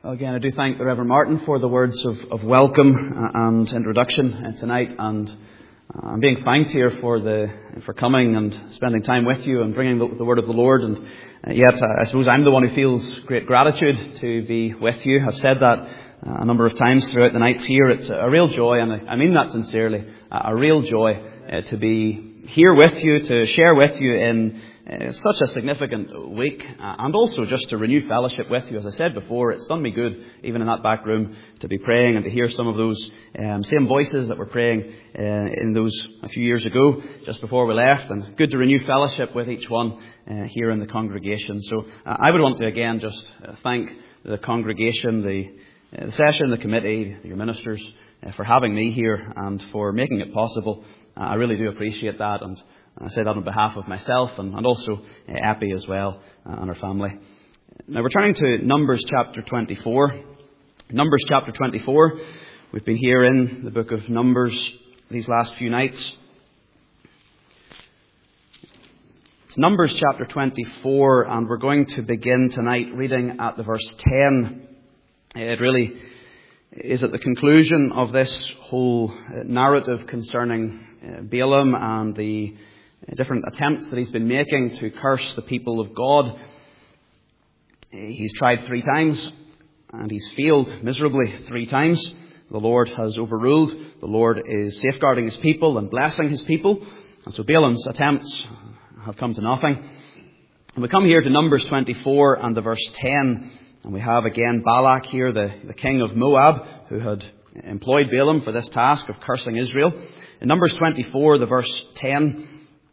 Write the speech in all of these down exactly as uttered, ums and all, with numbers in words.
Again, I do thank the Reverend Martin for the words of, of welcome and introduction tonight, and I'm being thanked here for the for coming and spending time with you and bringing the, the word of the Lord. And yet, I suppose I'm the one who feels great gratitude to be with you. I've said that a number of times throughout the nights here. It's a real joy, and I mean that sincerely, a real joy to be here with you, to share with you in Uh, such a significant week, uh, and also just to renew fellowship with you. As I said before, it's done me good, even in that back room, to be praying and to hear some of those um, same voices that were praying uh, in those a few years ago, just before we left, and good to renew fellowship with each one uh, here in the congregation. So uh, I would want to again just uh, thank the congregation, the, uh, the session, the committee, your ministers, uh, for having me here and for making it possible. Uh, I really do appreciate that, and I say that on behalf of myself and, and also uh, Epi as well uh, and our family. Now we're turning to Numbers chapter twenty-four. Numbers chapter twenty-four. We've been here in the book of Numbers these last few nights. It's Numbers chapter twenty-four, and we're going to begin tonight reading at the verse ten. It really is at the conclusion of this whole narrative concerning uh, Balaam and the different attempts that he's been making to curse the people of God. He's tried three times and he's failed miserably three times. The Lord has overruled. The Lord is safeguarding his people and blessing his people. And so Balaam's attempts have come to nothing. And we come here to Numbers twenty-four and the verse ten. And we have again Balak here, the, the king of Moab, who had employed Balaam for this task of cursing Israel. In Numbers twenty-four, the verse ten.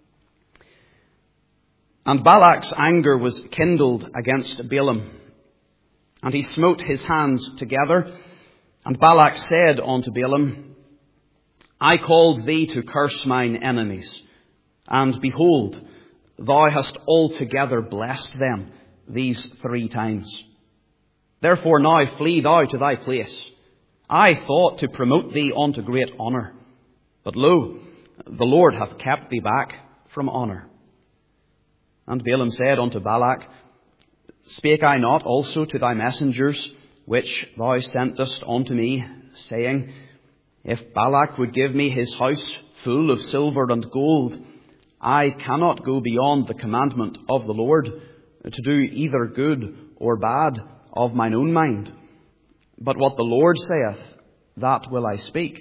And Balak's anger was kindled against Balaam, and he smote his hands together. And Balak said unto Balaam, I called thee to curse mine enemies, and behold, thou hast altogether blessed them these three times. Therefore now flee thou to thy place. I thought to promote thee unto great honour, but lo, the Lord hath kept thee back from honour. And Balaam said unto Balak, Spake I not also to thy messengers, which thou sentest unto me, saying, If Balak would give me his house full of silver and gold, I cannot go beyond the commandment of the Lord, to do either good or bad of mine own mind. But what the Lord saith, that will I speak.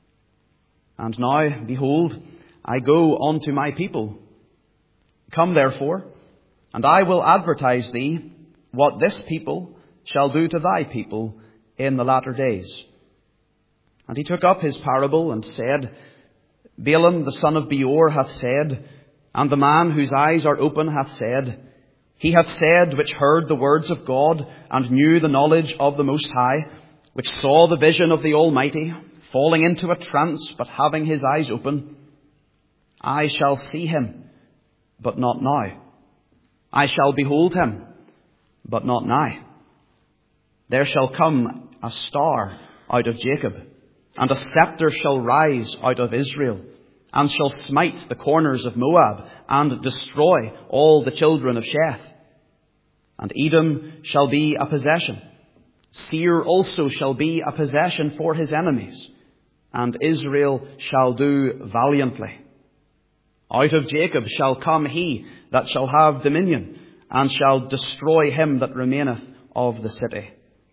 And now, behold, I go unto my people. Come therefore, and I will advertise thee what this people shall do to thy people in the latter days. And he took up his parable and said, Balaam the son of Beor hath said, and the man whose eyes are open hath said, He hath said, which heard the words of God, and knew the knowledge of the Most High, which saw the vision of the Almighty, falling into a trance, but having his eyes open, I shall see him, but not now. I shall behold him, but not nigh. There shall come a star out of Jacob, and a scepter shall rise out of Israel, and shall smite the corners of Moab, and destroy all the children of Sheth. And Edom shall be a possession. Seir also shall be a possession for his enemies, and Israel shall do valiantly. Out of Jacob shall come he that shall have dominion, and shall destroy him that remaineth of the city.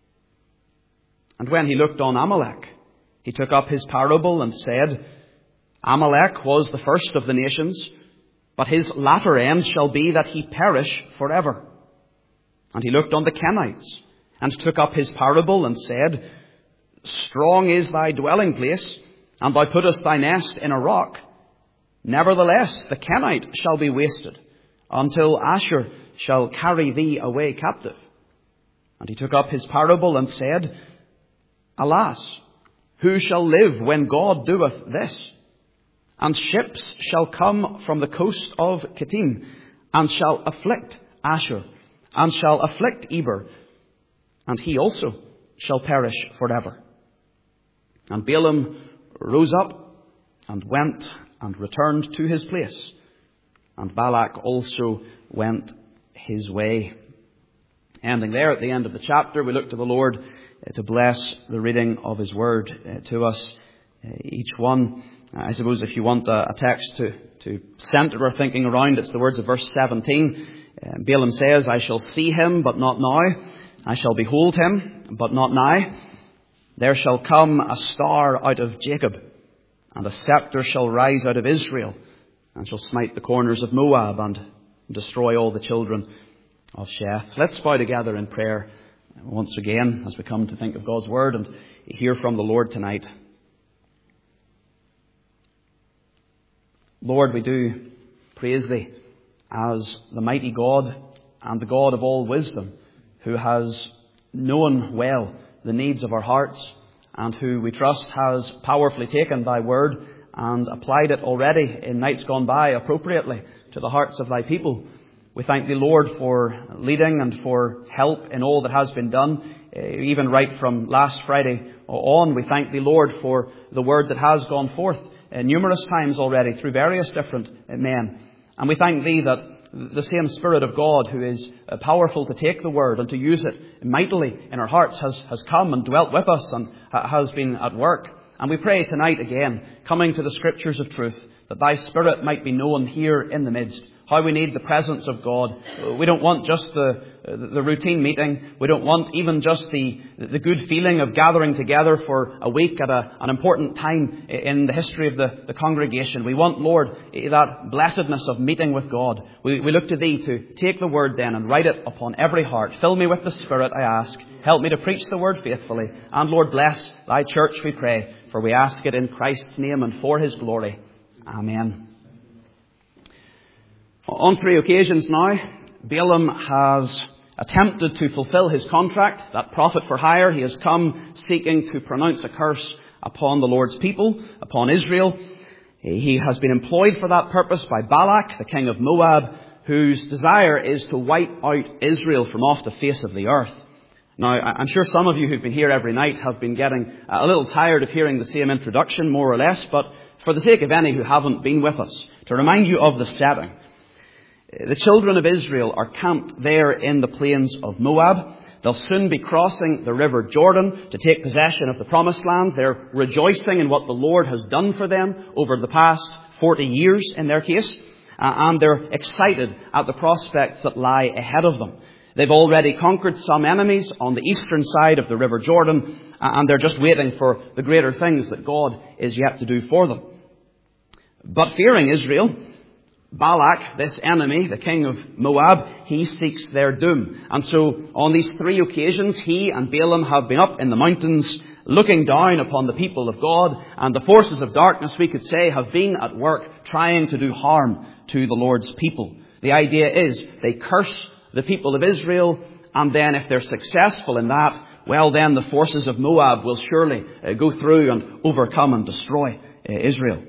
And when he looked on Amalek, he took up his parable and said, Amalek was the first of the nations, but his latter end shall be that he perish forever. And he looked on the Kenites, and took up his parable and said, Strong is thy dwelling place, and thou puttest thy nest in a rock. Nevertheless, the Kenite shall be wasted, until Ashur shall carry thee away captive. And he took up his parable and said, Alas, who shall live when God doeth this? And ships shall come from the coast of Kittim, and shall afflict Ashur, and shall afflict Eber, and he also shall perish forever. And Balaam rose up and went and returned to his place, and Balak also went his way. Ending there at the end of the chapter, we look to the Lord uh, to bless the reading of His Word uh, to us, uh, each one. I suppose if you want a, a text to, to centre our thinking around, it's the words of verse seventeen. Uh, Balaam says, I shall see him, but not now. I shall behold him, but not nigh. There shall come a star out of Jacob, and a sceptre shall rise out of Israel, and shall smite the corners of Moab, and destroy all the children of Sheth. Let's bow together in prayer once again as we come to think of God's Word and hear from the Lord tonight. Lord, we do praise Thee as the mighty God and the God of all wisdom, who has known well the needs of our hearts, and who we trust has powerfully taken Thy Word and applied it already in nights gone by appropriately to the hearts of Thy people. We thank Thee, Lord, for leading and for help in all that has been done, even right from last Friday on. We thank Thee, Lord, for the Word that has gone forth numerous times already through various different men. And we thank Thee that the same Spirit of God, who is powerful to take the Word and to use it mightily in our hearts, has, has come and dwelt with us and has been at work. And we pray tonight again, coming to the Scriptures of truth, that Thy Spirit might be known here in the midst. How we need the presence of God. We don't want just the the routine meeting. We don't want even just the the good feeling of gathering together for a week at a, an important time in the history of the, the congregation. We want, Lord, that blessedness of meeting with God. We, we look to Thee to take the Word then and write it upon every heart. Fill me with the Spirit, I ask. Help me to preach the Word faithfully. And Lord, bless Thy church, we pray. For we ask it in Christ's name and for His glory. Amen. On three occasions now, Balaam has attempted to fulfill his contract, that prophet for hire. He has come seeking to pronounce a curse upon the Lord's people, upon Israel. He has been employed for that purpose by Balak, the king of Moab, whose desire is to wipe out Israel from off the face of the earth. Now, I'm sure some of you who've been here every night have been getting a little tired of hearing the same introduction, more or less, but for the sake of any who haven't been with us, to remind you of the setting. The children of Israel are camped there in the plains of Moab. They'll soon be crossing the river Jordan to take possession of the promised land. They're rejoicing in what the Lord has done for them over the past forty years in their case. Uh, and they're excited at the prospects that lie ahead of them. They've already conquered some enemies on the eastern side of the river Jordan. Uh, and they're just waiting for the greater things that God is yet to do for them. But fearing Israel, Balak, this enemy, the king of Moab, he seeks their doom. And so on these three occasions, he and Balaam have been up in the mountains looking down upon the people of God, and the forces of darkness, we could say, have been at work trying to do harm to the Lord's people. The idea is they curse the people of Israel, and then if they're successful in that, well then the forces of Moab will surely uh, go through and overcome and destroy uh, Israel.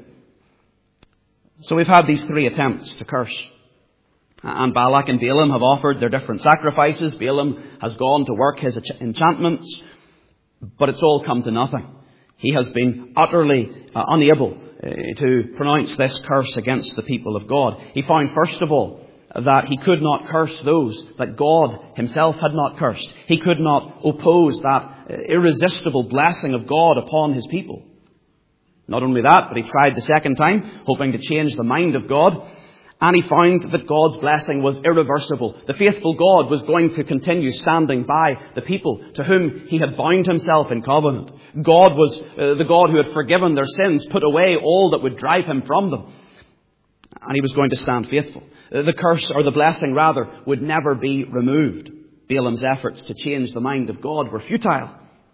So we've had these three attempts to curse. And Balak and Balaam have offered their different sacrifices. Balaam has gone to work his enchantments, but it's all come to nothing. He has been utterly uh, unable uh, to pronounce this curse against the people of God. He found, first of all, that he could not curse those that God himself had not cursed. He could not oppose that uh, irresistible blessing of God upon his people. Not only that, but he tried the second time, hoping to change the mind of God. And he found that God's blessing was irreversible. The faithful God was going to continue standing by the people to whom he had bound himself in covenant. God was uh, the God who had forgiven their sins, put away all that would drive him from them. And he was going to stand faithful. Uh, the curse, or the blessing rather, would never be removed. Balaam's efforts to change the mind of God were futile.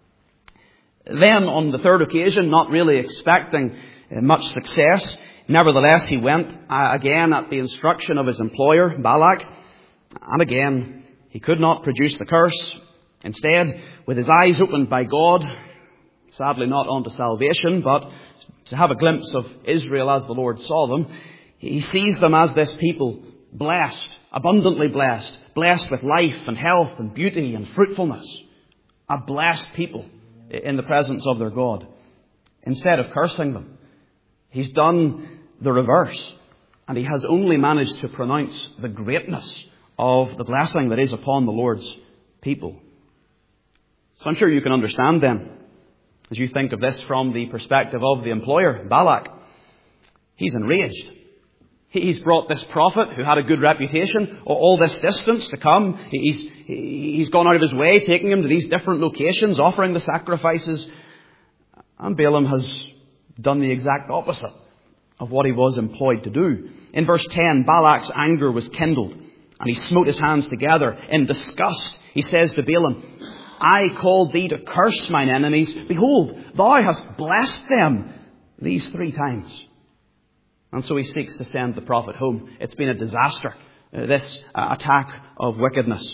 Then, on the third occasion, not really expecting much success, nevertheless, he went uh, again at the instruction of his employer, Balak. And again, he could not produce the curse. Instead, with his eyes opened by God, sadly not unto salvation, but to have a glimpse of Israel as the Lord saw them, he sees them as this people, blessed, abundantly blessed, blessed with life and health and beauty and fruitfulness. A blessed people in the presence of their God. Instead of cursing them, he's done the reverse, and he has only managed to pronounce the greatness of the blessing that is upon the Lord's people. So I'm sure you can understand then, as you think of this from the perspective of the employer, Balak. He's enraged. He's brought this prophet who had a good reputation all this distance to come. He's, he's gone out of his way, taking him to these different locations, offering the sacrifices. And Balaam has done the exact opposite of what he was employed to do. In verse ten, Balak's anger was kindled, and he smote his hands together in disgust. He says to Balaam, I called thee to curse mine enemies. Behold, thou hast blessed them these three times. And so he seeks to send the prophet home. It's been a disaster, uh, this uh, attack of wickedness.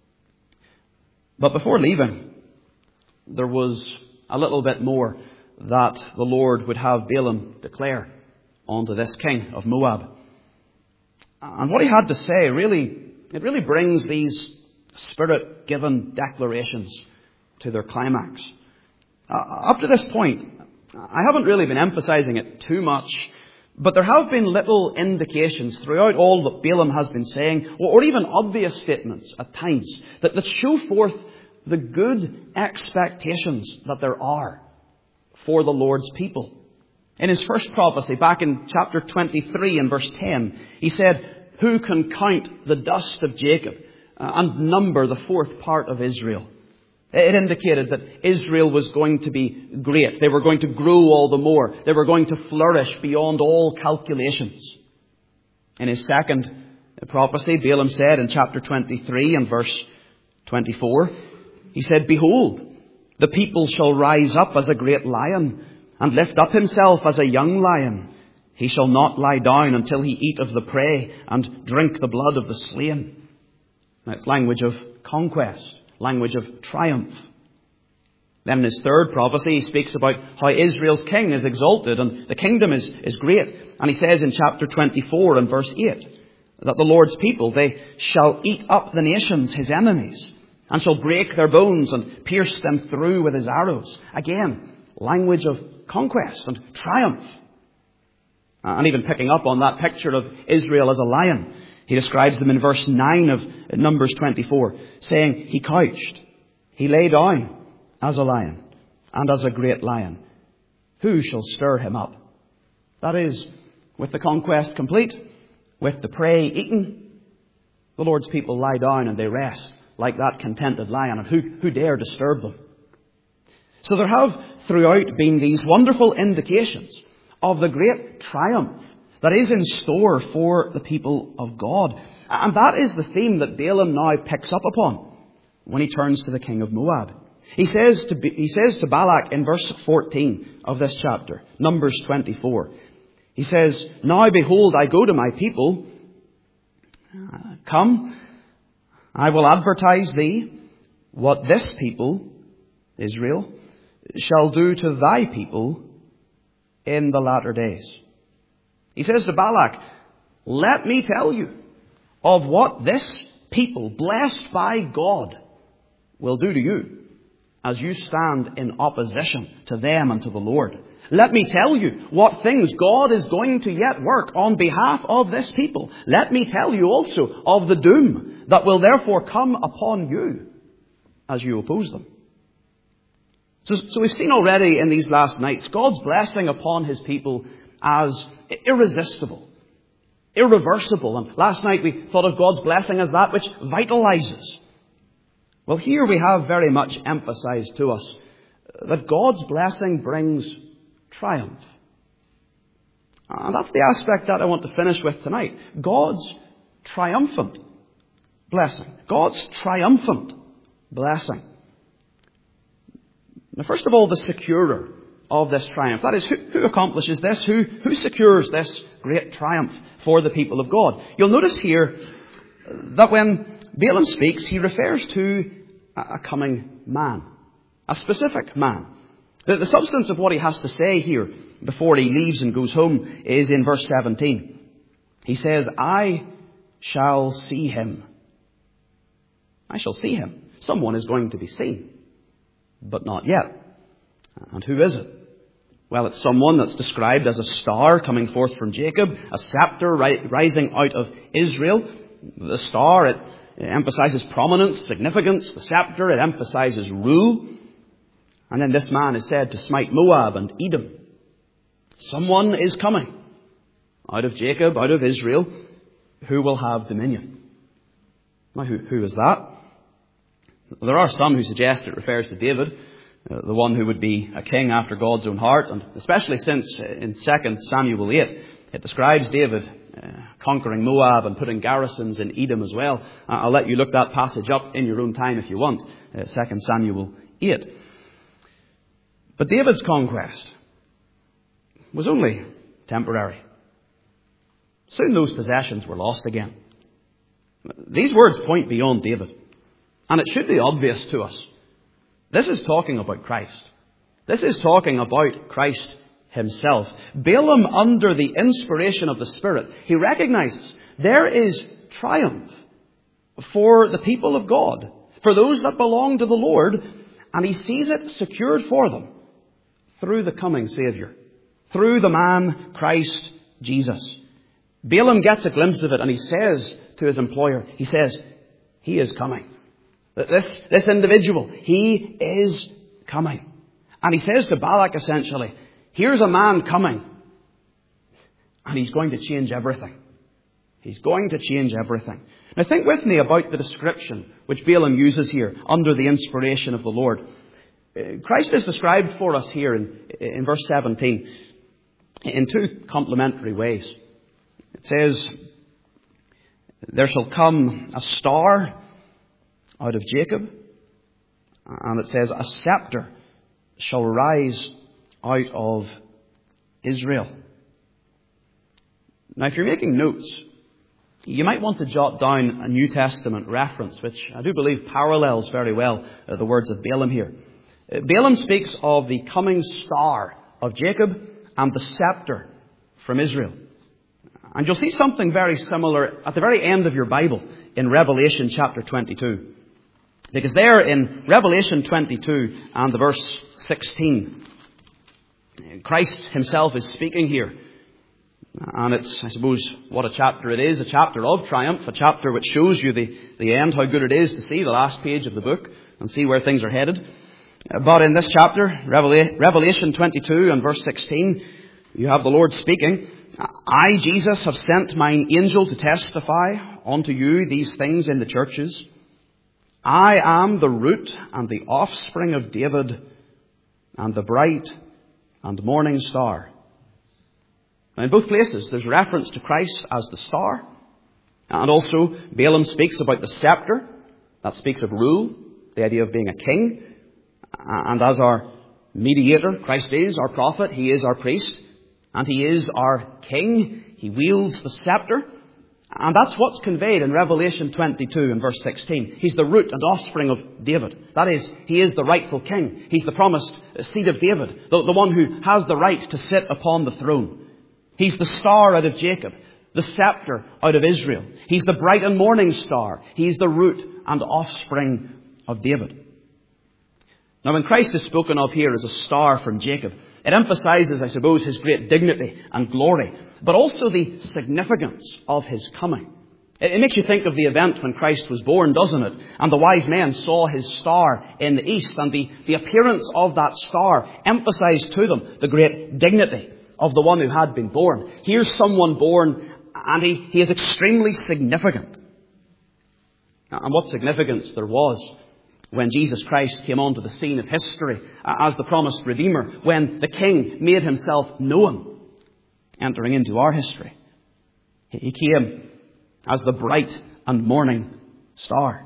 But before leaving, there was a little bit more that the Lord would have Balaam declare unto this king of Moab. And what he had to say, really, it really brings these Spirit-given declarations to their climax. Uh, up to this point, I haven't really been emphasizing it too much, but there have been little indications throughout all that Balaam has been saying, or even obvious statements at times, that, that show forth the good expectations that there are for the Lord's people. In his first prophecy, back in chapter twenty-three and verse ten, he said, who can count the dust of Jacob and number the fourth part of Israel? It indicated that Israel was going to be great. They were going to grow all the more. They were going to flourish beyond all calculations. In his second prophecy, Balaam said in chapter twenty-three and verse twenty-four, he said, behold, the people shall rise up as a great lion and lift up himself as a young lion. He shall not lie down until he eat of the prey and drink the blood of the slain. Now, it's language of conquest. Language of triumph. Then in his third prophecy, he speaks about how Israel's king is exalted and the kingdom is, is great. And he says in chapter twenty-four and verse eight that the Lord's people, they shall eat up the nations, his enemies, and shall break their bones and pierce them through with his arrows. Again, language of conquest and triumph. And even picking up on that picture of Israel as a lion, he describes them in verse nine of Numbers twenty-four, saying, he couched, he lay down as a lion, and as a great lion. Who shall stir him up? That is, with the conquest complete, with the prey eaten, the Lord's people lie down and they rest like that contented lion, and who, who dare disturb them? So there have throughout been these wonderful indications of the great triumph that is in store for the people of God. And that is the theme that Balaam now picks up upon when he turns to the king of Moab. He says to, he says to Balak in verse fourteen of this chapter, Numbers twenty-four, he says, now behold, I go to my people. Come, I will advertise thee what this people, Israel, shall do to thy people in the latter days. He says to Balak, let me tell you of what this people, blessed by God, will do to you as you stand in opposition to them and to the Lord. Let me tell you what things God is going to yet work on behalf of this people. Let me tell you also of the doom that will therefore come upon you as you oppose them. So, so we've seen already in these last nights God's blessing upon his people as irresistible, irreversible. And last night we thought of God's blessing as that which vitalizes. Well, here we have very much emphasized to us that God's blessing brings triumph. And that's the aspect that I want to finish with tonight. God's triumphant blessing. God's triumphant blessing. Now, first of all, the securer of this triumph. That is, who, who accomplishes this? Who, who secures this great triumph for the people of God? You'll notice here that when Balaam speaks, he refers to a coming man, a specific man. The, the substance of what he has to say here before he leaves and goes home is in verse seventeen. He says, I shall see him. I shall see him. Someone is going to be seen, but not yet. And who is it? Well, it's someone that's described as a star coming forth from Jacob, a scepter ri- rising out of Israel. The star, it It emphasizes prominence, significance, the scepter. It emphasizes rule. And then this man is said to smite Moab and Edom. Someone is coming out of Jacob, out of Israel, who will have dominion. Now, who, who is that? There are some who suggest it refers to David, uh, the one who would be a king after God's own heart, and especially since uh, in Second Samuel eight, it describes David uh, conquering Moab and putting garrisons in Edom as well. Uh, I'll let you look that passage up in your own time if you want, uh, Second Samuel eight. But David's conquest was only temporary. Soon those possessions were lost again. These words point beyond David. And it should be obvious to us. This is talking about Christ. This is talking about Christ himself. Balaam, under the inspiration of the Spirit, he recognizes there is triumph for the people of God, for those that belong to the Lord, and he sees it secured for them through the coming Savior, through the man Christ Jesus. Balaam gets a glimpse of it and he says to his employer, he says, he is coming. This, this individual, he is coming. And he says to Balak essentially, here's a man coming and he's going to change everything. He's going to change everything. Now think with me about the description which Balaam uses here under the inspiration of the Lord. Christ is described for us here in, in verse seventeen in two complementary ways. It says, there shall come a star out of Jacob, and it says, a scepter shall rise out of Israel. Now, if you're making notes, you might want to jot down a New Testament reference, which I do believe parallels very well uh, the words of Balaam here. Uh, Balaam speaks of the coming star of Jacob and the scepter from Israel. And you'll see something very similar at the very end of your Bible in Revelation chapter twenty-two. Because there in Revelation twenty-two and the verse sixteen, Christ himself is speaking here. And it's, I suppose, what a chapter it is, a chapter of triumph, a chapter which shows you the, the end, how good it is to see the last page of the book and see where things are headed. But in this chapter, Revelation twenty-two and verse sixteen, you have the Lord speaking, I, Jesus, have sent mine angel to testify unto you these things in the churches. I am the root and the offspring of David and the bright and morning star. Now in both places there's reference to Christ as the star. And also Balaam speaks about the scepter. That speaks of rule, the idea of being a king. And as our mediator, Christ is our prophet, he is our priest, and he is our king. He wields the scepter. And that's what's conveyed in Revelation twenty-two and verse sixteen. He's the root and offspring of David. That is, he is the rightful king. He's the promised seed of David, the, the one who has the right to sit upon the throne. He's the star out of Jacob, the scepter out of Israel. He's the bright and morning star. He's the root and offspring of David. Now when Christ is spoken of here as a star from Jacob, it emphasizes, I suppose, his great dignity and glory, but also the significance of his coming. It makes you think of the event when Christ was born, doesn't it? And the wise men saw his star in the east, and the, the appearance of that star emphasized to them the great dignity of the one who had been born. Here's someone born, and he, he is extremely significant. And what significance there was when Jesus Christ came onto the scene of history as the promised Redeemer, when the King made himself known, entering into our history. He came as the bright and morning star.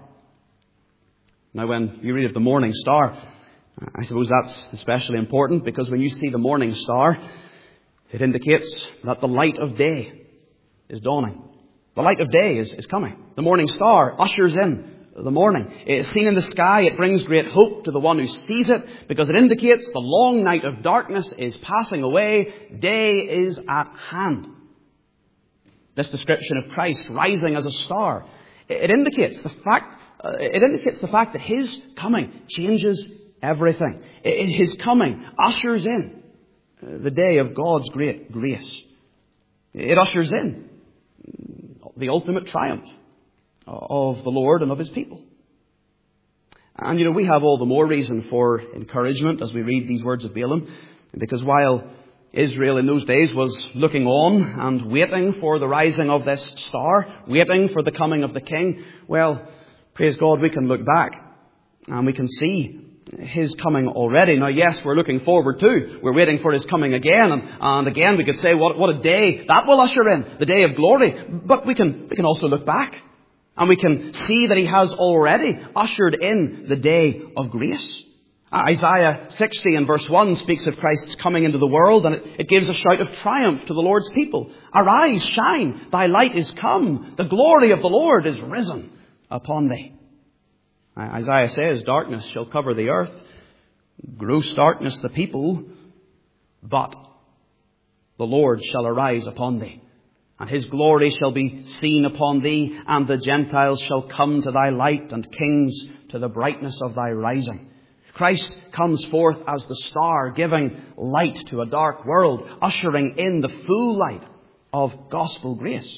Now when you read of the morning star, I suppose that's especially important, because when you see the morning star, it indicates that the light of day is dawning. The light of day is, is coming. The morning star ushers in the morning. It's seen in the sky. It brings great hope to the one who sees it, because it indicates the long night of darkness is passing away. Day is at hand. This description of Christ rising as a star, it indicates the fact, uh, it indicates the fact that his coming changes everything. It, his coming ushers in the day of God's great grace. It ushers in the ultimate triumph of the Lord and of his people. And, you know, we have all the more reason for encouragement as we read these words of Balaam, because while Israel in those days was looking on and waiting for the rising of this star, waiting for the coming of the king, well, praise God, we can look back and we can see his coming already. Now, yes, we're looking forward too. We're waiting for his coming again. And, and again, we could say, what, what a day that will usher in, the day of glory. But we can, we can also look back and we can see that he has already ushered in the day of grace. Isaiah sixty and verse one speaks of Christ's coming into the world, and it, it gives a shout of triumph to the Lord's people. Arise, shine, thy light is come. The glory of the Lord is risen upon thee. Isaiah says, darkness shall cover the earth, gross darkness the people, but the Lord shall arise upon thee, and his glory shall be seen upon thee, and the Gentiles shall come to thy light, and kings to the brightness of thy rising. Christ comes forth as the star, giving light to a dark world, ushering in the full light of gospel grace.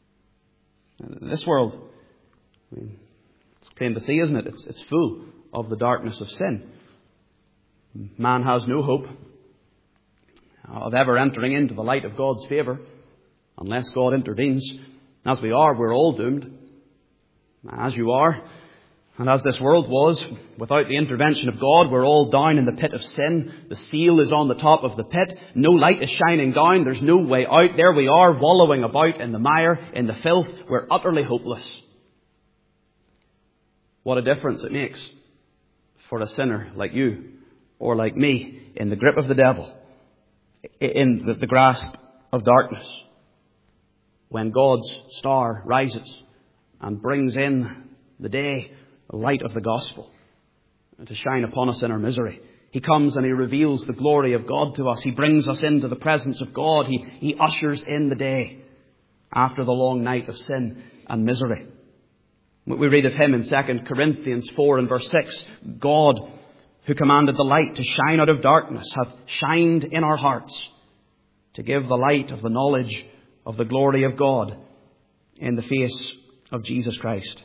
This world, I mean, it's plain to see, isn't it? It's, it's full of the darkness of sin. Man has no hope of ever entering into the light of God's favour unless God intervenes. As we are, we're all doomed. As you are, and as this world was, without the intervention of God, we're all down in the pit of sin. The seal is on the top of the pit. No light is shining down. There's no way out. There we are, wallowing about in the mire, in the filth. We're utterly hopeless. What a difference it makes for a sinner like you or like me in the grip of the devil, in the, the grasp of darkness, when God's star rises and brings in the day, the light of the gospel, to shine upon us in our misery. He comes and he reveals the glory of God to us. He brings us into the presence of God. He, he ushers in the day after the long night of sin and misery. We read of him in Second Corinthians four and verse six. God, who commanded the light to shine out of darkness, hath shined in our hearts to give the light of the knowledge of the glory of God in the face of Jesus Christ.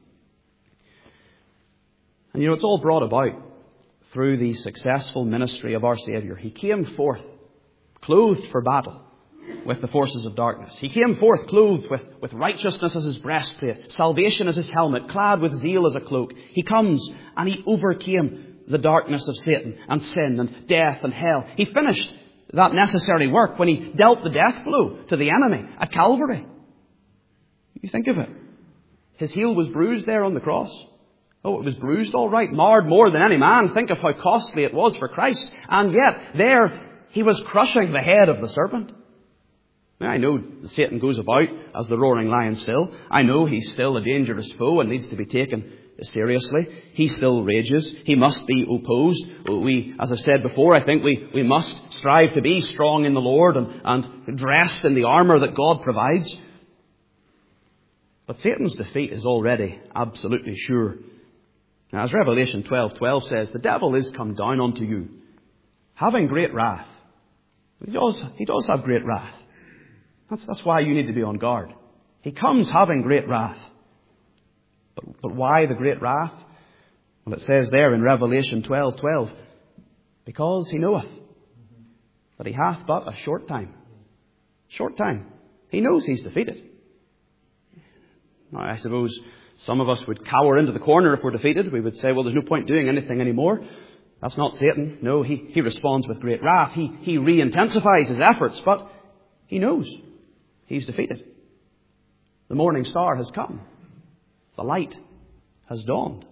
And you know, it's all brought about through the successful ministry of our Saviour. He came forth clothed for battle with the forces of darkness. He came forth clothed with, with righteousness as his breastplate, salvation as his helmet, clad with zeal as a cloak. He comes and he overcame the darkness of Satan and sin and death and hell. He finished that necessary work when he dealt the death blow to the enemy at Calvary. You think of it. His heel was bruised there on the cross. Oh, it was bruised all right, marred more than any man. Think of how costly it was for Christ. And yet, there, he was crushing the head of the serpent. Now, I know that Satan goes about as the roaring lion still. I know he's still a dangerous foe and needs to be taken seriously. He still rages. He must be opposed. We, as I've said before, I think we, we must strive to be strong in the Lord and, and dressed in the armour that God provides. But Satan's defeat is already absolutely sure. Now, as Revelation twelve twelve says, the devil is come down unto you, having great wrath. He does, he does have great wrath. That's, that's why you need to be on guard. He comes having great wrath. But, but why the great wrath? Well, it says there in Revelation twelve twelve, because he knoweth that he hath but a short time. Short time. He knows he's defeated. Now, I suppose some of us would cower into the corner if we're defeated. We would say, well, there's no point doing anything anymore. That's not Satan. No, he, he responds with great wrath. He, he re-intensifies his efforts, but he knows he's defeated. The morning star has come. The light has dawned.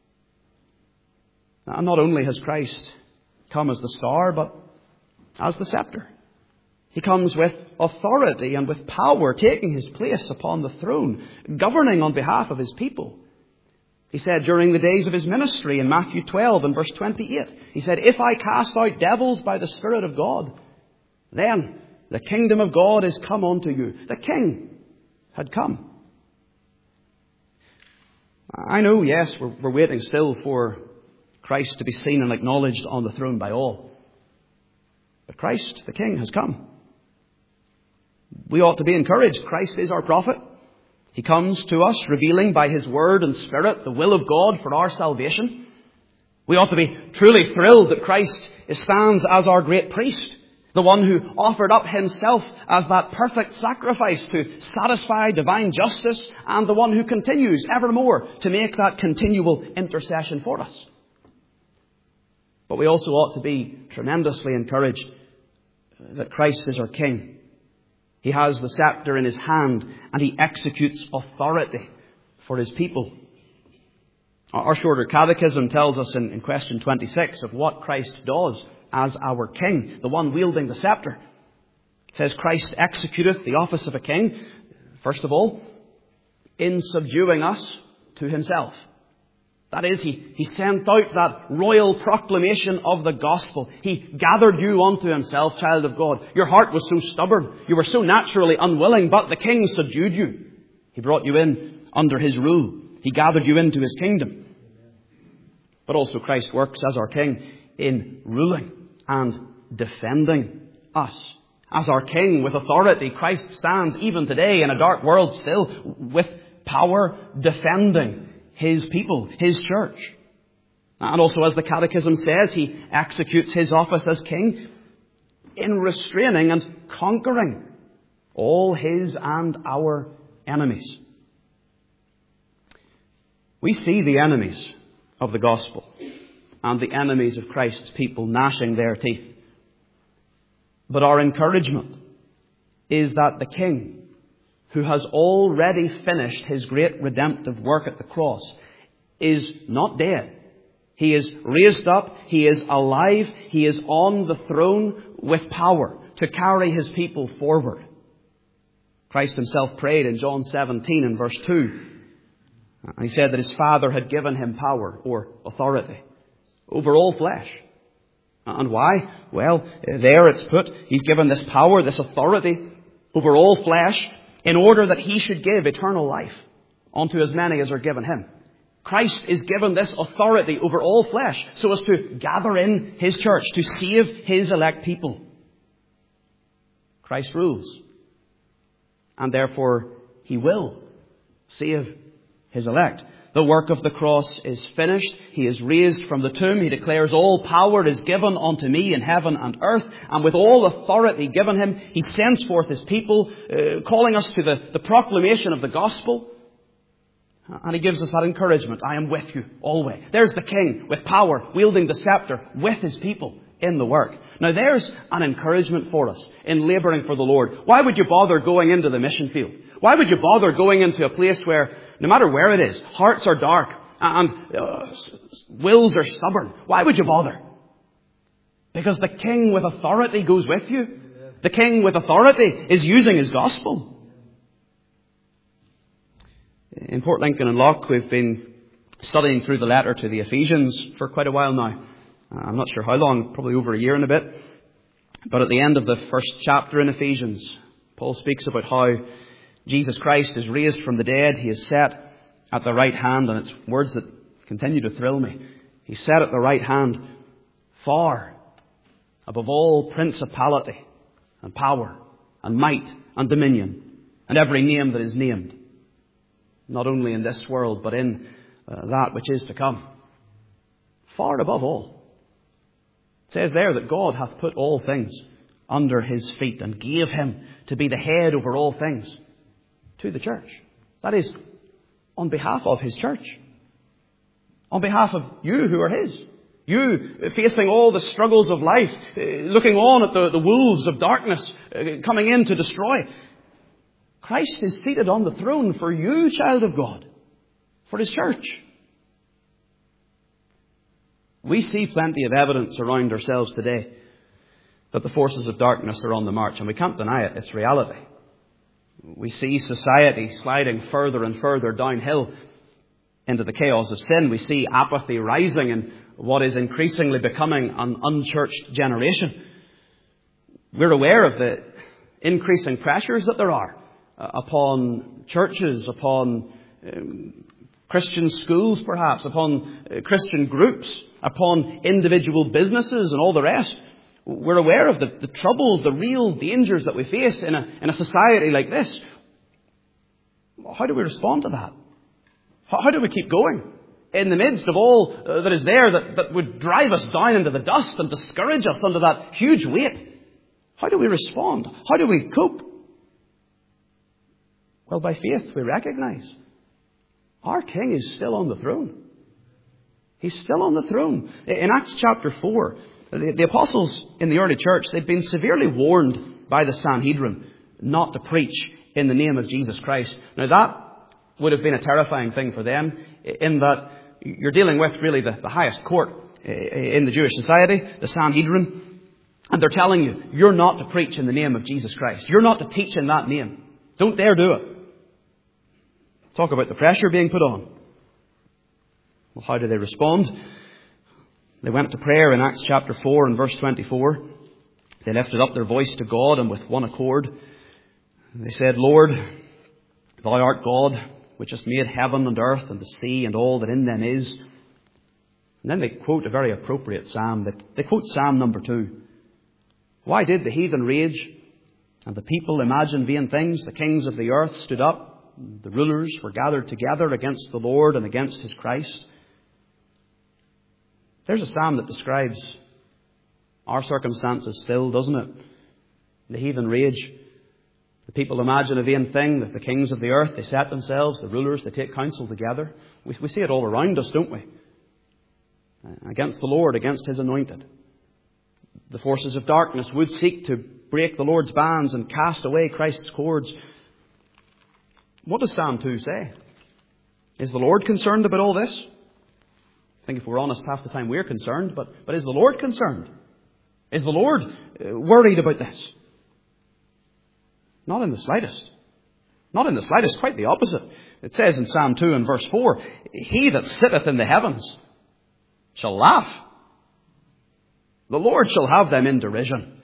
Now, not only has Christ come as the star, but as the scepter. He comes with authority and with power, taking his place upon the throne, governing on behalf of his people. He said during the days of his ministry in Matthew twelve and verse twenty-eight, he said, if I cast out devils by the Spirit of God, then the kingdom of God is come unto you. The King had come. I know, yes, we're, we're waiting still for Christ to be seen and acknowledged on the throne by all. But Christ, the King, has come. We ought to be encouraged. Christ is our prophet. He comes to us revealing by His Word and Spirit the will of God for our salvation. We ought to be truly thrilled that Christ stands as our great priest, the one who offered up Himself as that perfect sacrifice to satisfy divine justice, and the one who continues evermore to make that continual intercession for us. But we also ought to be tremendously encouraged that Christ is our King. He has the scepter in His hand, and He executes authority for His people. Our shorter catechism tells us in, in question twenty-six of what Christ does as our King, the one wielding the scepter. It says, Christ executeth the office of a king, first of all, in subduing us to Himself. That is, he, he sent out that royal proclamation of the gospel. He gathered you unto Himself, child of God. Your heart was so stubborn. You were so naturally unwilling, but the King subdued you. He brought you in under His rule. He gathered you into His kingdom. But also Christ works as our King in ruling and defending us. As our King with authority, Christ stands even today in a dark world still with power defending His people, His church. And also, as the Catechism says, He executes His office as King in restraining and conquering all His and our enemies. We see the enemies of the gospel and the enemies of Christ's people gnashing their teeth. But our encouragement is that the King, who has already finished His great redemptive work at the cross, is not dead. He is raised up. He is alive. He is on the throne with power to carry His people forward. Christ Himself prayed in John seventeen and verse two. He said that His Father had given Him power or authority over all flesh. And why? Well, there it's put. He's given this power, this authority over all flesh, in order that He should give eternal life unto as many as are given Him. Christ is given this authority over all flesh so as to gather in His church, to save His elect people. Christ rules. And therefore He will save His elect. The work of the cross is finished. He is raised from the tomb. He declares, all power is given unto me in heaven and earth. And with all authority given Him, He sends forth His people, uh, calling us to the, the proclamation of the gospel. And He gives us that encouragement. I am with you always. There's the King with power, wielding the scepter with His people in the work. Now there's an encouragement for us in labouring for the Lord. Why would you bother going into the mission field? Why would you bother going into a place where, no matter where it is, hearts are dark and uh, wills are stubborn? Why would you bother? Because the King with authority goes with you. The King with authority is using His gospel. In Port Lincoln and Loch, we've been studying through the letter to the Ephesians for quite a while now. I'm not sure how long, probably over a year and a bit. But at the end of the first chapter in Ephesians, Paul speaks about how Jesus Christ is raised from the dead. He is set at the right hand, and it's words that continue to thrill me. He's set at the right hand, far above all principality and power and might and dominion and every name that is named, not only in this world but in uh, that which is to come. Far above all. It says there that God hath put all things under His feet and gave Him to be the head over all things to the church. That is, on behalf of His church. On behalf of you who are His. You facing all the struggles of life, looking on at the, the wolves of darkness coming in to destroy. Christ is seated on the throne for you, child of God, for His church. We see plenty of evidence around ourselves today that the forces of darkness are on the march, and we can't deny it. It's reality. We see society sliding further and further downhill into the chaos of sin. We see apathy rising in what is increasingly becoming an unchurched generation. We're aware of the increasing pressures that there are uh, upon churches, upon um, Christian schools perhaps, upon uh, Christian groups, upon individual businesses and all the rest. We're aware of the, the troubles, the real dangers that we face in a, in a society like this. How do we respond to that? How, how do we keep going in the midst of all uh, that is there that, that would drive us down into the dust and discourage us under that huge weight? How do we respond? How do we cope? Well, by faith we recognize our King is still on the throne. He's still on the throne. In Acts chapter four, the, the apostles in the early church, they'd been severely warned by the Sanhedrin not to preach in the name of Jesus Christ. Now that would have been a terrifying thing for them, in that you're dealing with really the, the highest court in the Jewish society, the Sanhedrin, and they're telling you, you're not to preach in the name of Jesus Christ. You're not to teach in that name. Don't dare do it. Talk about the pressure being put on. Well, how do they respond? They went to prayer in Acts chapter four and verse twenty-four. They lifted up their voice to God, and with one accord they said, Lord, Thou art God, which hast made heaven and earth and the sea and all that in them is. And then they quote a very appropriate psalm. They, they quote Psalm number two. Why did the heathen rage and the people imagine vain things? The kings of the earth stood up. The rulers were gathered together against the Lord and against His Christ. There's a psalm that describes our circumstances still, doesn't it? The heathen rage. The people imagine a vain thing, that the kings of the earth, they set themselves, the rulers, they take counsel together. We, we see it all around us, don't we? Against the Lord, against His anointed. The forces of darkness would seek to break the Lord's bands and cast away Christ's cords. What does Psalm two say? Is the Lord concerned about all this? I think if we're honest, half the time we're concerned, but, but is the Lord concerned? Is the Lord worried about this? Not in the slightest. Not in the slightest, quite the opposite. It says in Psalm two and verse four, He that sitteth in the heavens shall laugh. The Lord shall have them in derision.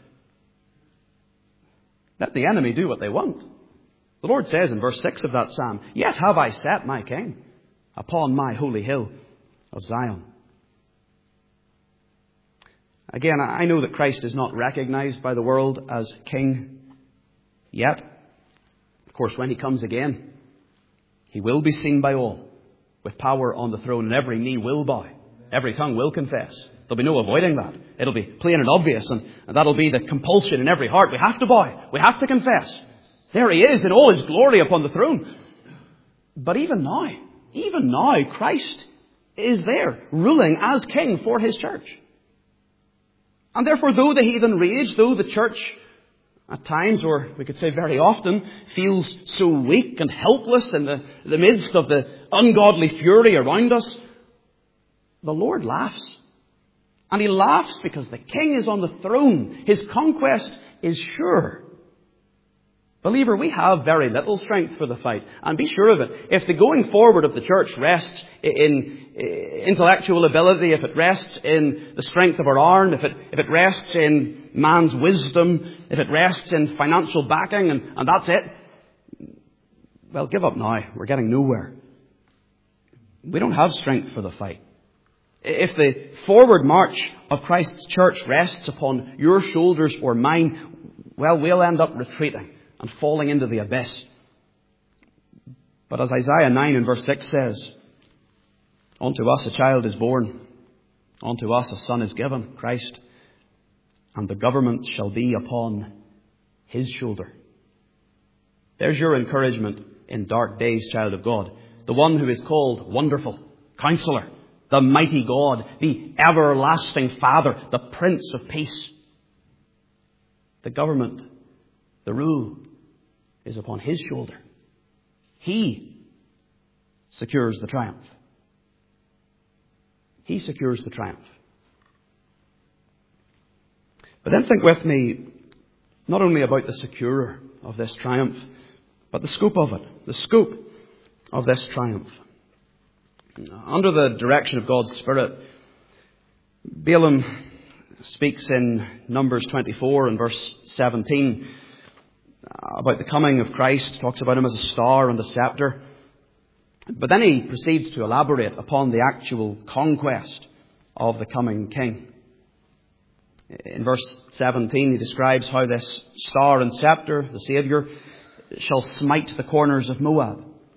Let the enemy do what they want. The Lord says in verse six of that psalm, Yet have I set my King upon my holy hill of Zion. Again, I know that Christ is not recognized by the world as King yet. Of course, when He comes again, He will be seen by all with power on the throne, and every knee will bow. Every tongue will confess. There'll be no avoiding that. It'll be plain and obvious, and, and that'll be the compulsion in every heart. We have to bow. We have to confess. There He is in all His glory upon the throne. But even now, even now, Christ is there, ruling as King for His church. And therefore, though the heathen rage, though the church at times, or we could say very often, feels so weak and helpless in the, the midst of the ungodly fury around us, the Lord laughs. And He laughs because the King is on the throne. His conquest is sure. Believer, we have very little strength for the fight. And be sure of it. If the going forward of the church rests in intellectual ability, if it rests in the strength of our arm, if it, if it rests in man's wisdom, if it rests in financial backing, and, and that's it, well, give up now. We're getting nowhere. We don't have strength for the fight. If the forward march of Christ's church rests upon your shoulders or mine, well, we'll end up retreating and falling into the abyss. But as Isaiah nine and verse six says, Unto us a child is born, unto us a son is given, Christ, and the government shall be upon His shoulder. There's your encouragement in dark days, child of God. The one who is called Wonderful, Counselor, the Mighty God, the Everlasting Father, the Prince of Peace. The government, the rule, is upon His shoulder. He secures the triumph. He secures the triumph. But then think with me not only about the securer of this triumph, but the scope of it, the scope of this triumph. Under the direction of God's Spirit, Balaam speaks in Numbers twenty-four and verse seventeen about the coming of Christ, talks about Him as a star and a scepter. But then he proceeds to elaborate upon the actual conquest of the coming King. In verse seventeen, he describes how this star and scepter, the Saviour, shall smite the corners of Moab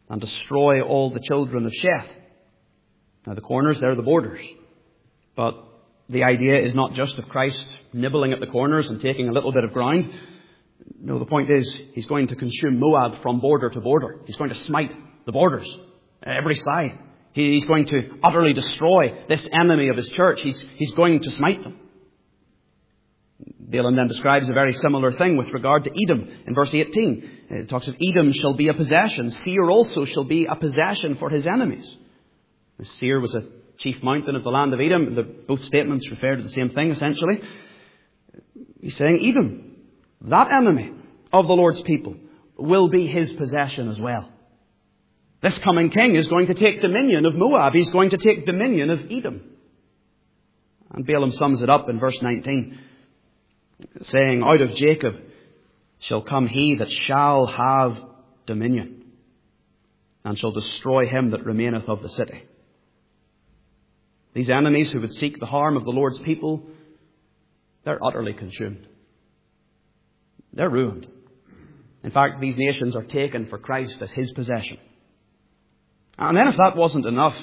and destroy all the children of Sheth. Now the corners, they're the borders. But the idea is not just of Christ nibbling at the corners and taking a little bit of ground. No, the point is he's going to consume Moab from border to border. He's going to smite the borders, every side. He's going to utterly destroy this enemy of his church. He's, he's going to smite them. Balaam then describes a very similar thing with regard to Edom in verse eighteen. It talks of Edom shall be a possession. Seir also shall be a possession for his enemies. Seir was a chief mountain of the land of Edom. The, both statements refer to the same thing, essentially. He's saying Edom, that enemy of the Lord's people, will be his possession as well. This coming king is going to take dominion of Moab. He's going to take dominion of Edom. And Balaam sums it up in verse nineteen, saying, out of Jacob shall come he that shall have dominion, and shall destroy him that remaineth of the city. These enemies who would seek the harm of the Lord's people, they're utterly consumed. They're ruined. In fact, these nations are taken for Christ as his possession. And then if that wasn't enough,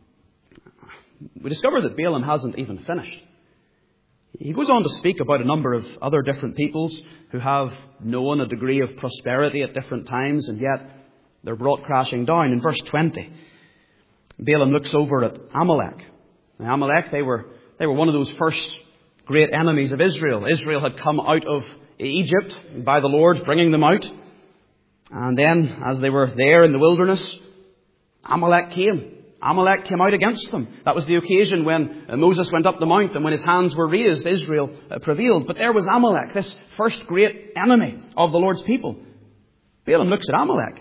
we discover that Balaam hasn't even finished. He goes on to speak about a number of other different peoples who have known a degree of prosperity at different times, and yet they're brought crashing down. In verse twenty, Balaam looks over at Amalek. Now, Amalek, they were, they were one of those first great enemies of Israel. Israel had come out of Egypt by the Lord, bringing them out. And then, as they were there in the wilderness, Amalek came. Amalek came out against them. That was the occasion when Moses went up the mount, and when his hands were raised, Israel prevailed. But there was Amalek, this first great enemy of the Lord's people. Balaam looks at Amalek,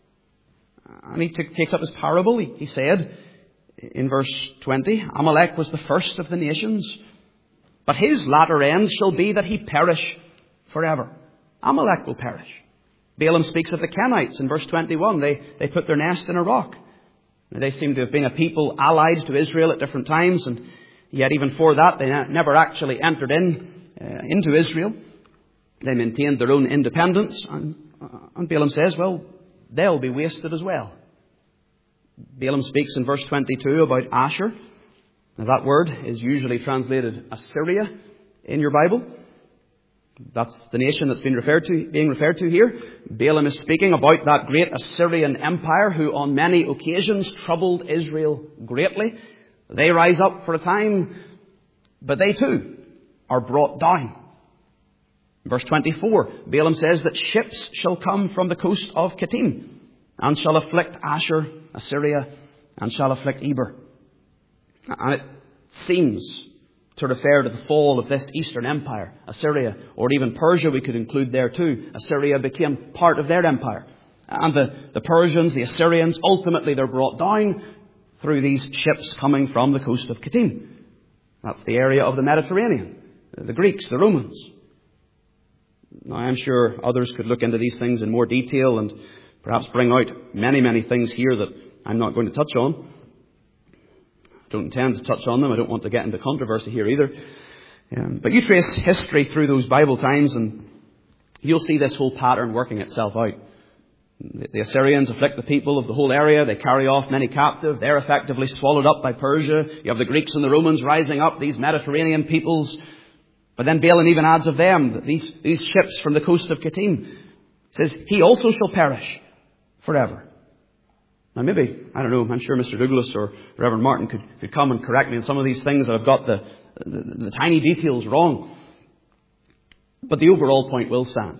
and he t- takes up his parable. He, he said in verse twenty, Amalek was the first of the nations, but his latter end shall be that he perish forever. Amalek will perish. Balaam speaks of the Kenites in verse twenty-one. They, they put their nest in a rock. They seem to have been a people allied to Israel at different times, and yet even for that they never actually entered in uh, into Israel. They maintained their own independence, and, uh, and Balaam says, well, they'll be wasted as well. Balaam speaks in verse twenty-two about Asher. Now that word is usually translated Assyria in your Bible. That's the nation that's been referred to, being referred to here. Balaam is speaking about that great Assyrian empire who on many occasions troubled Israel greatly. They rise up for a time, but they too are brought down. Verse twenty-four, Balaam says that ships shall come from the coast of Kittim, and shall afflict Asher, Assyria, and shall afflict Eber. And it seems to refer to the fall of this Eastern Empire, Assyria, or even Persia we could include there too. Assyria became part of their empire. And the, the Persians, the Assyrians, ultimately they're brought down through these ships coming from the coast of Kittim. That's the area of the Mediterranean. The Greeks, the Romans. Now I'm sure others could look into these things in more detail and perhaps bring out many, many things here that I'm not going to touch on. I don't intend to touch on them. I don't want to get into controversy here either. Um, but you trace history through those Bible times and you'll see this whole pattern working itself out. The, the Assyrians afflict the people of the whole area. They carry off many captive. They're effectively swallowed up by Persia. You have the Greeks and the Romans rising up, these Mediterranean peoples. But then Balaam even adds of them that these, these ships from the coast of Kittim, says, he also shall perish forever. Now maybe, I don't know, I'm sure Mister Douglas or Reverend Martin could, could come and correct me on some of these things that I've got the, the, the tiny details wrong. But the overall point will stand.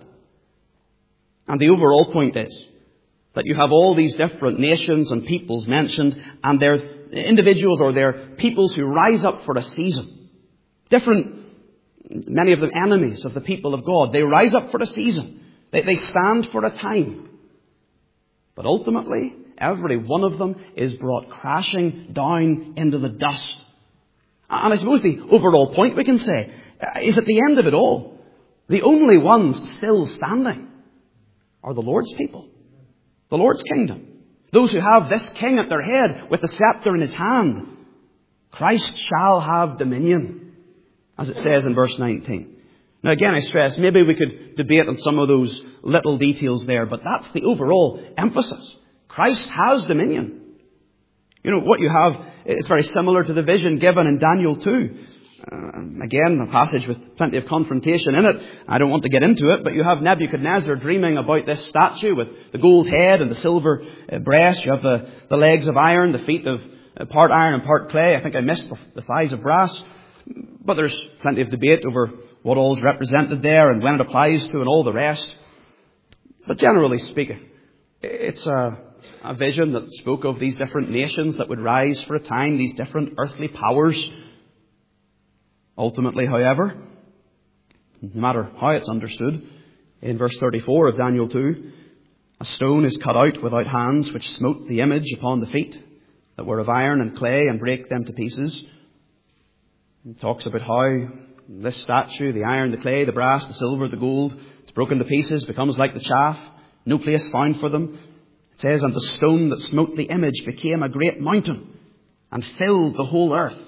And the overall point is that you have all these different nations and peoples mentioned, and they're individuals or they're peoples who rise up for a season. Different, many of them enemies of the people of God. They rise up for a season. They, they stand for a time. But ultimately, every one of them is brought crashing down into the dust. And I suppose the overall point we can say is at the end of it all, the only ones still standing are the Lord's people, the Lord's kingdom. Those who have this king at their head with the scepter in his hand. Christ shall have dominion, as it says in verse nineteen. Now again, I stress, maybe we could debate on some of those little details there, but that's the overall emphasis. Christ has dominion. You know, what you have, it's very similar to the vision given in Daniel two. Uh, again, a passage with plenty of confrontation in it. I don't want to get into it, but you have Nebuchadnezzar dreaming about this statue with the gold head and the silver uh, breast. You have the, the legs of iron, the feet of uh, part iron and part clay. I think I missed the, the thighs of brass. But there's plenty of debate over what all is represented there and when it applies to and all the rest. But generally speaking, it's a, a vision that spoke of these different nations that would rise for a time, these different earthly powers. Ultimately, however, no matter how it's understood, in verse thirty-four of Daniel two, a stone is cut out without hands, which smote the image upon the feet, that were of iron and clay, and brake them to pieces. It talks about how this statue, the iron, the clay, the brass, the silver, the gold, it's broken to pieces, becomes like the chaff, no place found for them. It says, and the stone that smote the image became a great mountain, and filled the whole earth.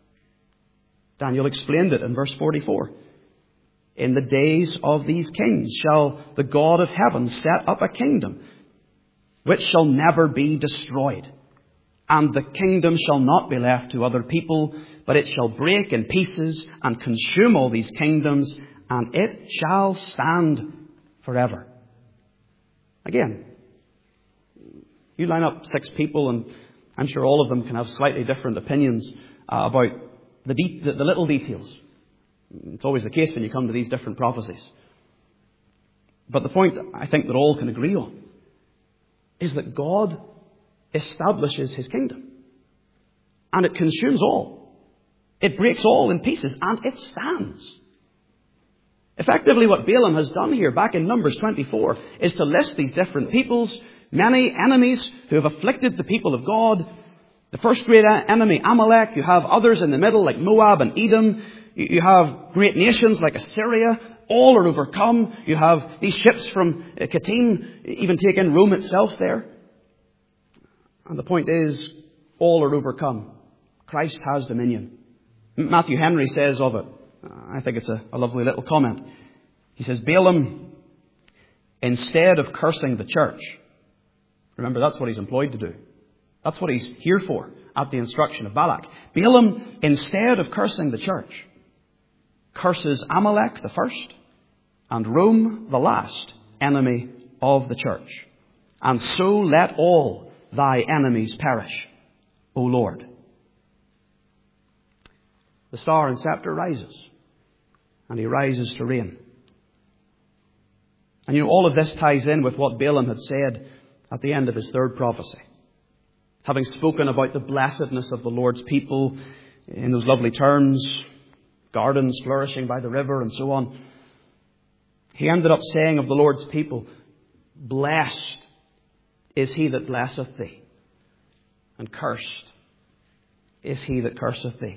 Daniel explained it in verse forty-four. In the days of these kings shall the God of heaven set up a kingdom which shall never be destroyed. And the kingdom shall not be left to other people, but it shall break in pieces and consume all these kingdoms, and it shall stand forever. Again, you line up six people, and I'm sure all of them can have slightly different opinions uh, about The, de- the, the little details. It's always the case when you come to these different prophecies. But the point I think that all can agree on is that God establishes His kingdom. And it consumes all. It breaks all in pieces, and it stands. Effectively, what Balaam has done here back in Numbers twenty-four is to list these different peoples, many enemies who have afflicted the people of God. The first great enemy, Amalek. You have others in the middle like Moab and Edom. You have great nations like Assyria. All are overcome. You have these ships from Kittim, even take in Rome itself there. And the point is, all are overcome. Christ has dominion. Matthew Henry says of it, I think it's a, a lovely little comment. He says, Balaam, instead of cursing the church, remember that's what he's employed to do. That's what he's here for at the instruction of Balak. Balaam, instead of cursing the church, curses Amalek the first and Rome the last enemy of the church. And so let all thy enemies perish, O Lord. The star and scepter rises, and he rises to reign. And you know, all of this ties in with what Balaam had said at the end of his third prophecy. Having spoken about the blessedness of the Lord's people in those lovely terms, gardens flourishing by the river and so on, he ended up saying of the Lord's people, blessed is he that blesseth thee, and cursed is he that curseth thee.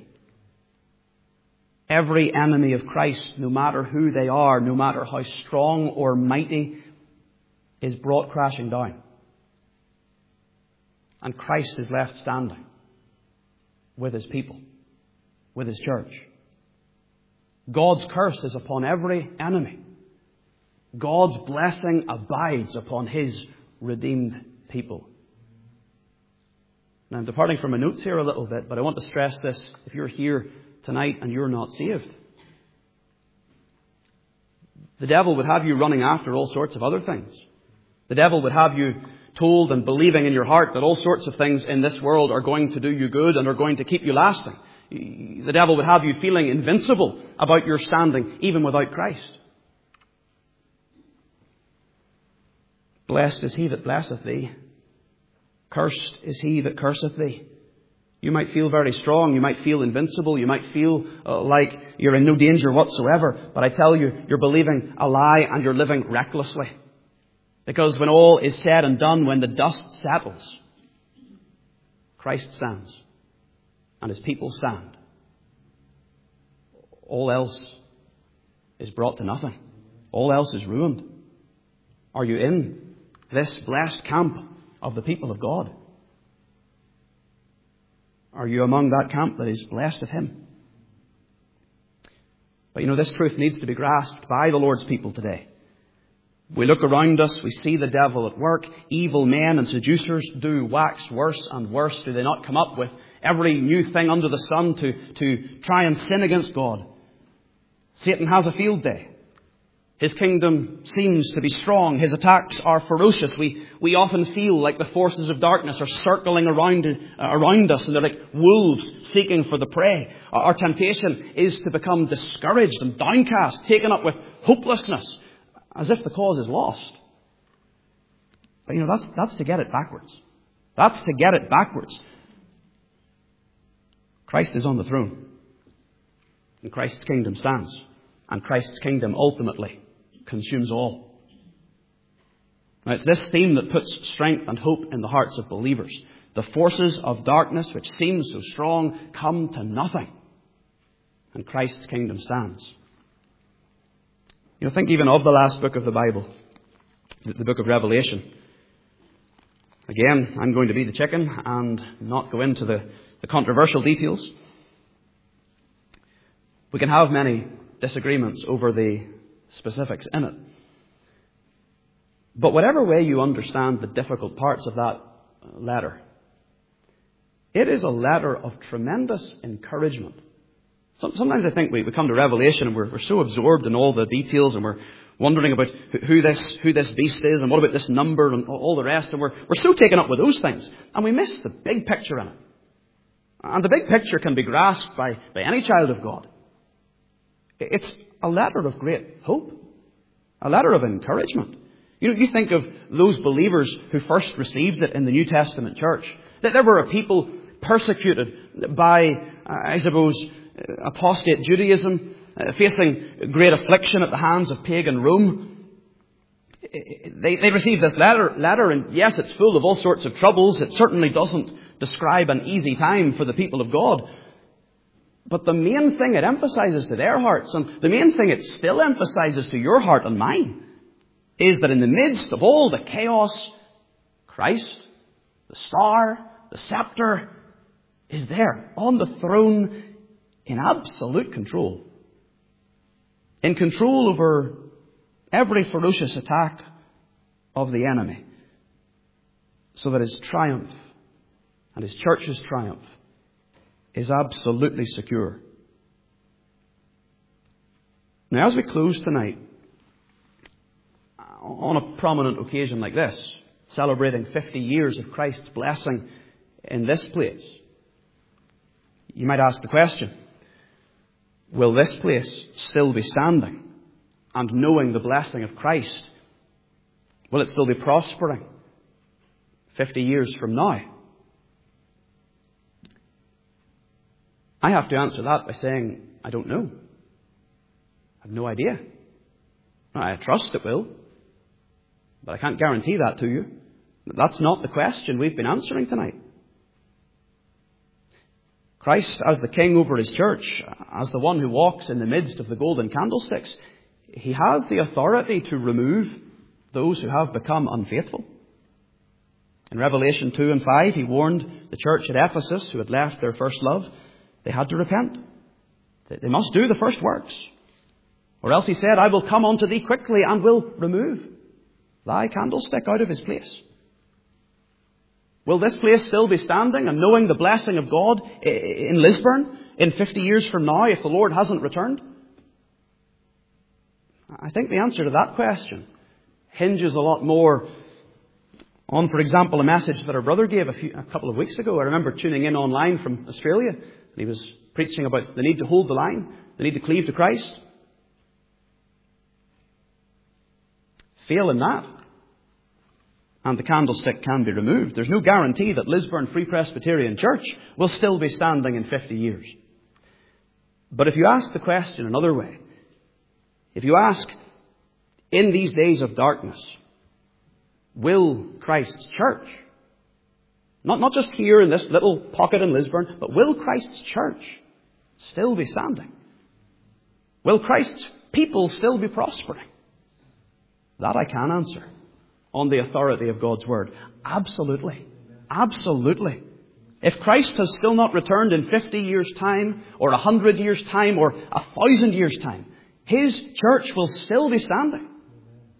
Every enemy of Christ, no matter who they are, no matter how strong or mighty, is brought crashing down. And Christ is left standing with His people, with His church. God's curse is upon every enemy. God's blessing abides upon His redeemed people. Now, I'm departing from my notes here a little bit, but I want to stress this. If you're here tonight and you're not saved, the devil would have you running after all sorts of other things. The devil would have you told and believing in your heart that all sorts of things in this world are going to do you good and are going to keep you lasting. The devil would have you feeling invincible about your standing, even without Christ. Blessed is he that blesseth thee. Cursed is he that curseth thee. You might feel very strong. You might feel invincible. You might feel uh, like you're in no danger whatsoever. But I tell you, you're believing a lie and you're living recklessly. Because when all is said and done, when the dust settles, Christ stands and His people stand. All else is brought to nothing. All else is ruined. Are you in this blessed camp of the people of God? Are you among that camp that is blessed of Him? But you know, this truth needs to be grasped by the Lord's people today. We look around us, we see the devil at work. Evil men and seducers do wax worse and worse. Do they not come up with every new thing under the sun to, to try and sin against God? Satan has a field day. His kingdom seems to be strong. His attacks are ferocious. We, we often feel like the forces of darkness are circling around, uh, around us, and they're like wolves seeking for the prey. Our, our temptation is to become discouraged and downcast, taken up with hopelessness, as if the cause is lost. But you know, that's, that's to get it backwards. That's to get it backwards. Christ is on the throne. And Christ's kingdom stands. And Christ's kingdom ultimately consumes all. Now, it's this theme that puts strength and hope in the hearts of believers. The forces of darkness, which seem so strong, come to nothing. And Christ's kingdom stands. You know, think even of the last book of the Bible, the book of Revelation. Again, I'm going to be the chicken and not go into the, the controversial details. We can have many disagreements over the specifics in it. But whatever way you understand the difficult parts of that letter, it is a letter of tremendous encouragement. Sometimes I think we, we come to Revelation and we're, we're so absorbed in all the details, and we're wondering about who this, who this beast is and what about this number and all the rest, and we're, we're so taken up with those things, and we miss the big picture in it. And the big picture can be grasped by, by any child of God. It's a letter of great hope. A letter of encouragement. You know, you think of those believers who first received it in the New Testament church. That there were a people persecuted by, uh, I suppose, apostate Judaism, uh, facing great affliction at the hands of pagan Rome. They, they received this letter, letter, and yes, it's full of all sorts of troubles. It certainly doesn't describe an easy time for the people of God. But the main thing it emphasizes to their hearts, and the main thing it still emphasizes to your heart and mine, is that in the midst of all the chaos, Christ, the star, the scepter, is there on the throne in absolute control. In control over every ferocious attack of the enemy. So that his triumph and his church's triumph is absolutely secure. Now, as we close tonight, on a prominent occasion like this, celebrating fifty years of Christ's blessing in this place, you might ask the question, will this place still be standing? And knowing the blessing of Christ, will it still be prospering fifty years from now? I have to answer that by saying, I don't know. I have no idea. I trust it will, but I can't guarantee that to you. That's not the question we've been answering tonight. Christ, as the King over his church, as the one who walks in the midst of the golden candlesticks, he has the authority to remove those who have become unfaithful. In Revelation two and five, he warned the church at Ephesus who had left their first love. They had to repent. They must do the first works. Or else he said, I will come unto thee quickly and will remove thy candlestick out of his place. Will this place still be standing and knowing the blessing of God in Lisburn in fifty years from now if the Lord hasn't returned? I think the answer to that question hinges a lot more on, for example, a message that our brother gave a, few, a couple of weeks ago. I remember tuning in online from Australia. He was preaching about the need to hold the line, the need to cleave to Christ. Fail in that, and the candlestick can be removed. There's no guarantee that Lisburn Free Presbyterian Church will still be standing in fifty years. But if you ask the question another way, if you ask, in these days of darkness, will Christ's church, not, not just here in this little pocket in Lisburn, but will Christ's church still be standing? Will Christ's people still be prospering? That I can answer on the authority of God's Word. Absolutely. Absolutely. If Christ has still not returned in fifty years' time, or a hundred years' time, or a thousand years' time, his church will still be standing.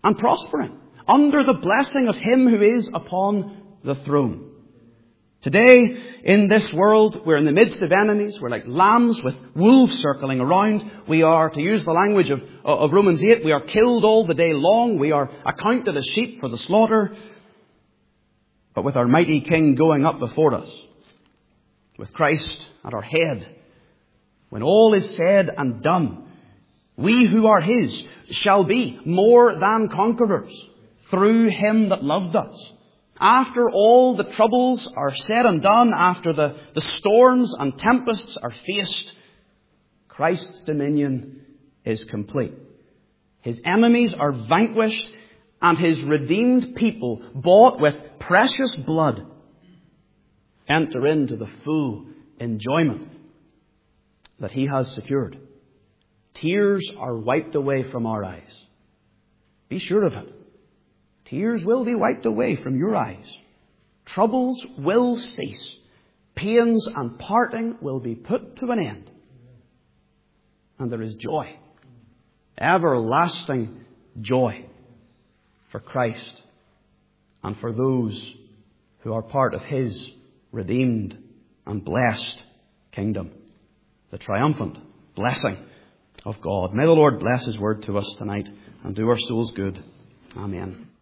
and prospering under the blessing of Him who is upon the throne. Today, in this world, we're in the midst of enemies. We're like lambs with wolves circling around. We are, to use the language of, of Romans eight, we are killed all the day long. We are accounted as sheep for the slaughter. But with our mighty King going up before us, with Christ at our head, when all is said and done, we who are His shall be more than conquerors through Him that loved us. After all the troubles are said and done, after the, the storms and tempests are faced, Christ's dominion is complete. His enemies are vanquished, and His redeemed people, bought with precious blood, enter into the full enjoyment that He has secured. Tears are wiped away from our eyes. Be sure of it. Tears will be wiped away from your eyes. Troubles will cease. Pains and parting will be put to an end. And there is joy. Everlasting joy for Christ and for those who are part of His redeemed and blessed kingdom. The triumphant blessing of God. May the Lord bless His word to us tonight and do our souls good. Amen.